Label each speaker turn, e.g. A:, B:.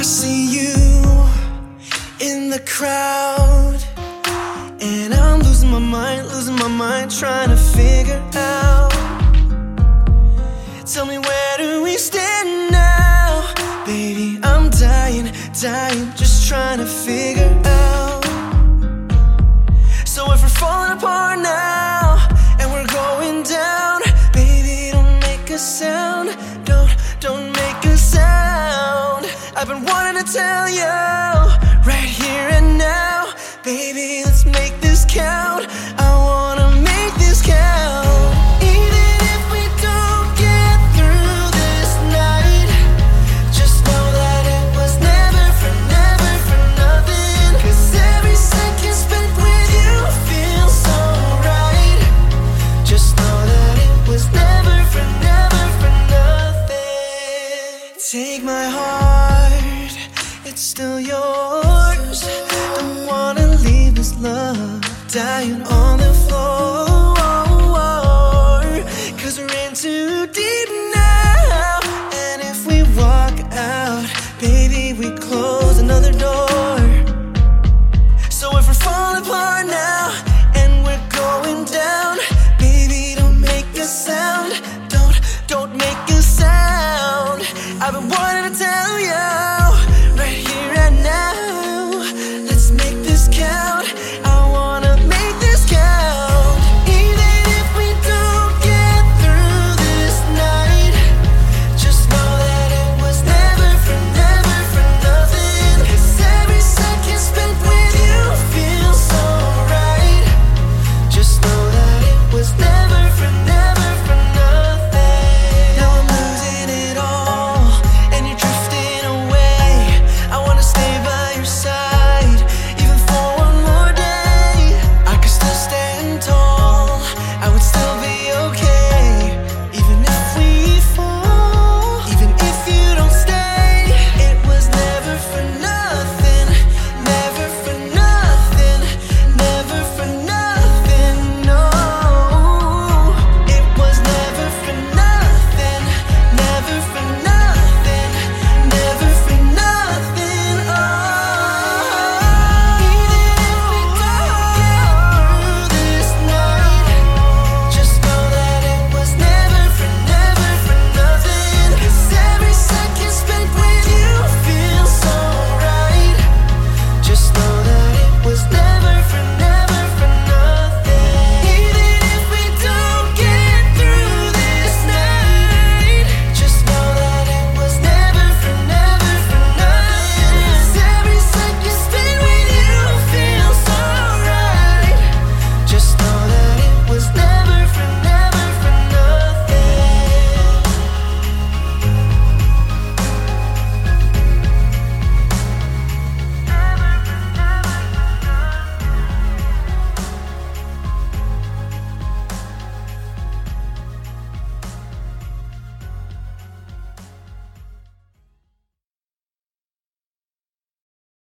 A: I see you in the crowd, and I'm losing my mind, trying to figure out. Tell me, where do we stand now? Baby, I'm dying, just trying to figure out. So if we're falling apart now, and we're going down, baby, don't make a sound, don't make a sound. I've been wanting to tell you, right here and now, baby, let's make this count. I wanna make this count. Even if we don't get through this night, just know that it was never for nothing. 'Cause every second spent with you feels so right. Just know that it was never for nothing. Take my heart, it's still yours. Don't wanna leave this love dying on the floor. 'Cause we're in too deep now, and if we walk out, baby, we close.